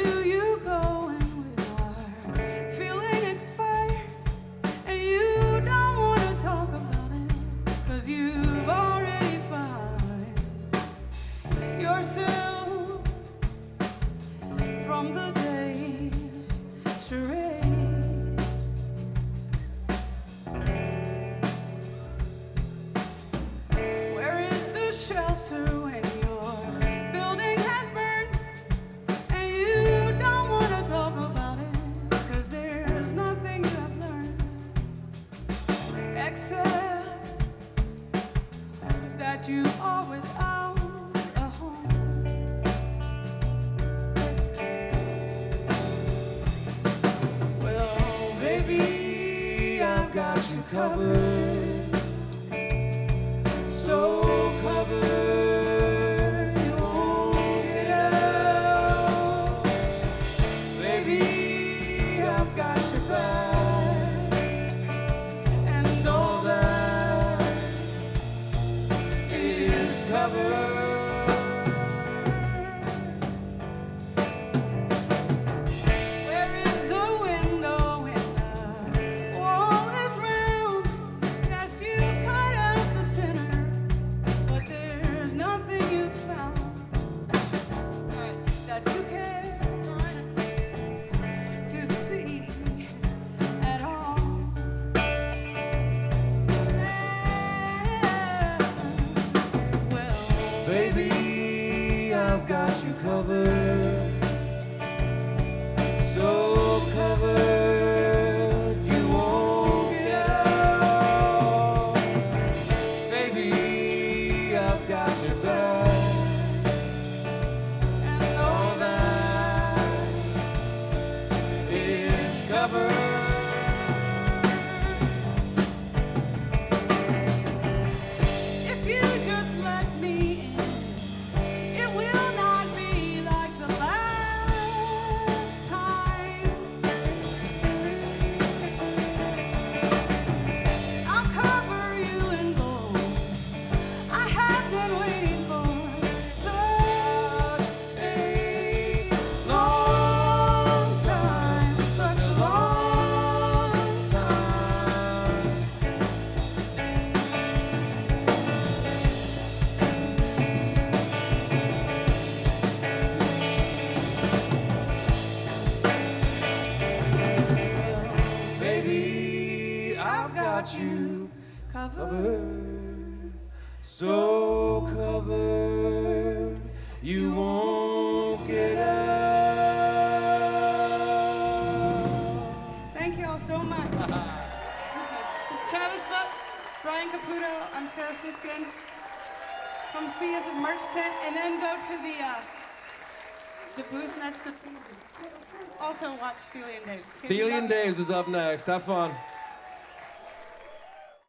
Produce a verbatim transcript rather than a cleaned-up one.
do you go when we are feeling expired? And you don't want to talk about it, cause you've already found yourself from the day's charades. Where is the shelter when your building has burned? And you don't want to talk about it, cause there's nothing you have learned except that you are without a home. Well, baby, I've got you covered, so covered you won't get out. Baby, I've got your back, and all that is covered. Where is the window when the wall is round? Yes, you've cut out the center, but there's nothing you've found that you care to see at all. Well, baby, I've got you covered, so covered you won't get out. Baby, I've got your back, and all that is covered. If you just let me in, it will not be like the last time. I'll cover you in gold. I have been waiting for such a long time, such a long time. Baby, I've got you covered, so covered you won't get out. Thank you all so much. This is Travis Buck, Brian Caputo. I'm Sarah Siskin. Come see us at the merch tent, and then go to the uh, the booth next to. Also watch Thelian Days. Okay, we Thelian love- Daves is up next. Have fun.